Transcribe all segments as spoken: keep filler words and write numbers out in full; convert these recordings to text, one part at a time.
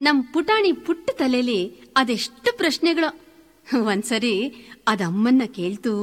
ನಮ್ ಪುಟಾಣಿ ಪುಟ್ಟ ತಲೆಲಿ ಅದೆಷ್ಟು ಪ್ರಶ್ನೆಗಳು. ಒಂದ್ಸರಿ ಅದಮ್ಮನ್ನ ಕೇಳ್ತು,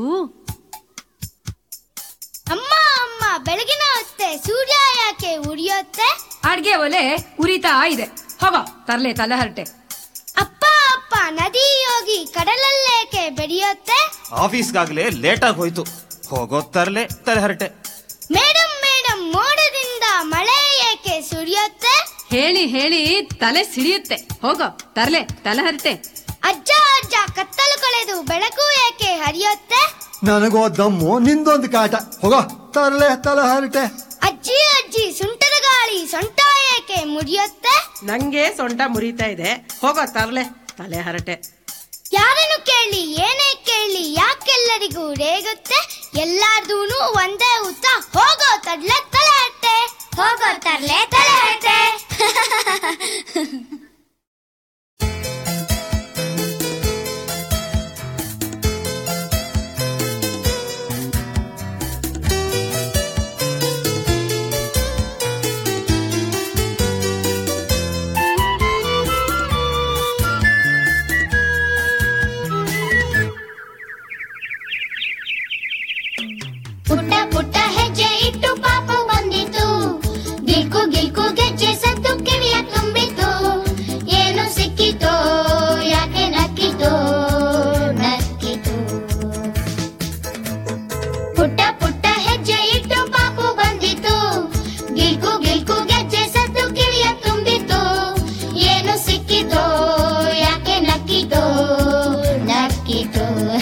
ಅಮ್ಮ ಅಮ್ಮ ಬೆಳಗಿನ ಹೊತ್ತೆ ಸೂರ್ಯ ಯಾಕೆ ಉರಿಯುತ್ತೆ? ಅಡ್ಗೆ ಒಲೆ ಉರಿತಾ ಇದೆ, ಹೋಗೋ ತರ್ಲೆ ತಲೆ ಹರಟೆ. ಅಪ್ಪ ಅಪ್ಪ ನದಿ ಹೋಗಿ ಕಡಲಲ್ಲೇಕೆ ಬೆರೆಯುತ್ತೆ? ಆಫೀಸ್ಗಾಗ್ಲೇ ಲೇಟ್ ಆಗಿ ಹೋಯ್ತು, ಹೋಗೋ ತರ್ಲೆ ತಲೆ ಹರಟೆ. ಮೇಡಮ್ ಮೇಡಮ್ ಮೋಡದಿಂದ ಮಳೆ ಏಕೆ ಸುರಿಯುತ್ತೆ? ಹೇಳಿ ಹೇಳಿ ತಲೆ ಸಿಡಿಯುತ್ತೆ, ಹೋಗೋ ತರ್ಲೆ ತಲೆ ಹರಟೆ. ಅಜ್ಜ ಅಜ್ಜ ಕತ್ತಲು ಕಳೆದು ಬೆಳಕು ಏಕೆ ಹರಿಯುತ್ತೆ? ನನಗೋ ದಮ್ಮು ನಿಂದೊಂದು ಕಾಟ, ಹೋಗೋ ತರಲೆ ತಲೆ ಹರಟೆ. ಅಜ್ಜಿ ಅಜ್ಜಿ ಸುಂಟದ ಗಾಳಿ ಸೊಂಟ ಏಕೆ ಮುರಿಯುತ್ತೆ? ನಂಗೆ ಸೊಂಟ ಮುರಿತಾ ಇದೆ, ಹೋಗೋ ತರ್ಲೆ ತಲೆ ಹರಟೆ. ಯಾರನ್ನು ಕೇಳಿ ಏನೇ ಕೇಳಿ ಯಾಕೆಲ್ಲರಿಗೂ ರೇಗುತ್ತೆ? ಎಲ್ಲಾರ್ದೂನು ಒಂದೇ ಉತ್ತರ, ಹೋಗೋ ತರ್ಲೆ ತಲೆ ಹರಟೆ, ಹೋಗೋ ತರ್ಲೆ ತಲೆ ಹರಟೆ. ಪುಟ್ಟ ಪುಟ್ಟ ಹೆಜ್ಜೆ ಇಟ್ಟು ಪಾಪ ಬಂದಿತು, ಗಿಲ್ಕು ಗಿಲ್ಕು ಗೆಜ್ಜೆ ಸದ್ದು ಕಿವಿಯ ತುಂಬಿತು. ಏನು ಸಿಕ್ಕಿತೋ ಯಾಕೆ ನಕ್ಕಿತೋ ನಕ್ಕಿತು. ಪುಟ್ಟ ಪುಟ್ಟ ಹೆಜ್ಜೆ ಇಟ್ಟು ಪಾಪು ಬಂದಿತು, ಗಿಲ್ಕು ಗಿಲ್ಕು ಗೆಜ್ಜೆ ಸದ್ದು ಕಿವಿಯ ತುಂಬಿತು. ಏನು ಸಿಕ್ಕಿತೋ ಯಾಕೆ ನಕ್ಕಿತೋ ನಕ್ಕಿತು.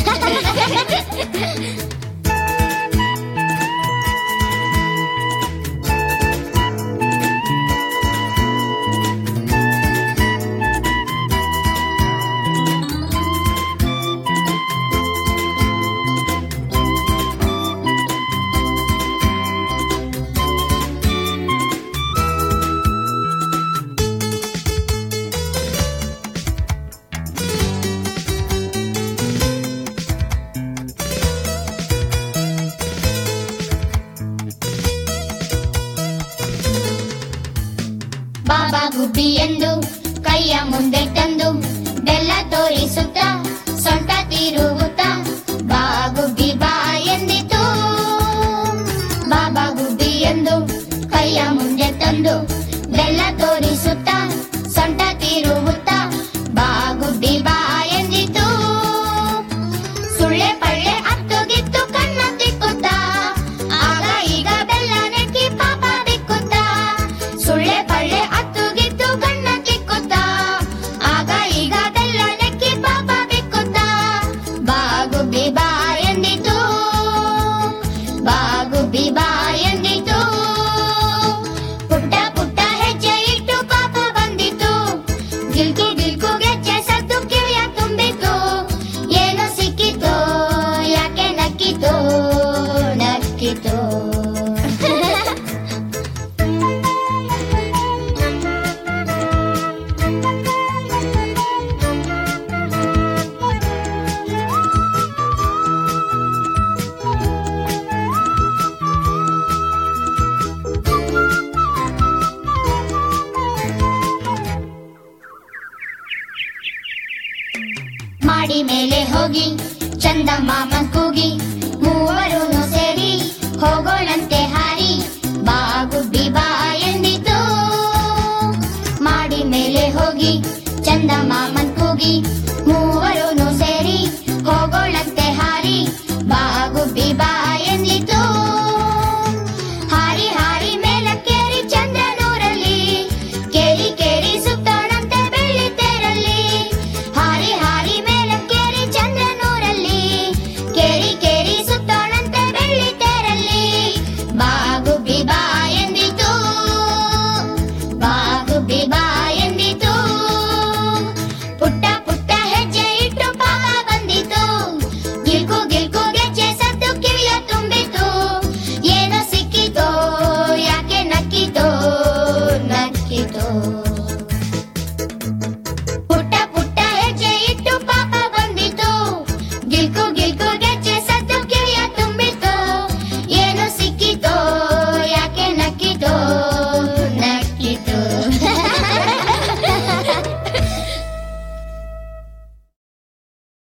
ಬಾಬಾ ಗುಬ್ಬಿ ಎಂದು ಕೈಯ ಮುಂದೆ ತಂದು ಬೆಲ್ಲ ತೋರಿಸುತ್ತ ಸೊಂಟ ತಿರುಗುತ್ತ ಬಾ ಗುಬ್ಬಿ ಬಾ ಎಂದಿತು. ಬಾಬಾ ಗುಬ್ಬಿ ಎಂದು ಕೈಯ ಮುಂದೆ ತಂದು ಬೆಲ್ಲ ತೋರಿಸುತ್ತ ಸೊಂಟ ತಿರುಗುತ್ತ ಬಾ ಗುಬ್ಬಿ ಬಾ ಎಂದಿತು. ಸುಳ್ಳೆ ಪಳ್ಳೆ ಹತ್ತು ಗಿತ್ತು ಕಣ್ಣ ತಿಕ್ಕುತ್ತ ಆಗ ಈಗ ಬೆಲ್ಲ ನೆಕ್ಕಿ ಪಾಪ ಬಿಕ್ಕುತ್ತ. ಸುಳ್ಳೆ ಪಳ್ಳೆ ಹತ್ತು ಗಿತ್ತು ಕಣ್ಣ ತಿಕ್ಕುತ್ತ ಆಗ ಈಗ ಬೆಲ್ಲ ನೆಕ್ಕಿ ಪಾಪ ಬಿಕ್ಕುತ್ತ ಬಾ ಗುಬ್ಬಿ ಬಾ ಎಂದಿತು. ಬಾ ಗುಬ್ಬಿ ಬಾ ಎಂದಿತು. ಪುಟ್ಟ ಪುಟ್ಟ ಹೆಜ್ಜೆ ಇಟ್ಟು ಪಾಪ ಬಂದಿತು, ಗಿಲ್ಕು ಗಿಲ್ಕು ಗೆಜ್ಜೆ ಸದ್ದು ಕಿವಿಯ ತುಂಬಿತು. ಏನು ಸಿಕ್ಕಿತೋ ಯಾಕೆ ನಕ್ಕಿತೋ ನಕ್ಕಿತೋ. ಮಾಡಿ ಮೇಲೆ ಹೋಗಿ ಚಂದ ಮಾಮನ್ ಕೂಗಿ ಮೂವರೂ ಸೇರಿ ಹೋಗೋಣಂತೆ ಹಾರಿ ಬಾ ಗುಬ್ಬಿ ಬಾ ಎಂದಿತು. ಮಾಡಿ ಮೇಲೆ ಹೋಗಿ ಚಂದ ಮಾಮನ್ ಕೂಗಿ ಮೂವರೂ ಸೇರಿ ಹೋಗೋಣಂತೆ ಹಾರಿ ಬಾ ಗುಬ್ಬಿ ಬಾ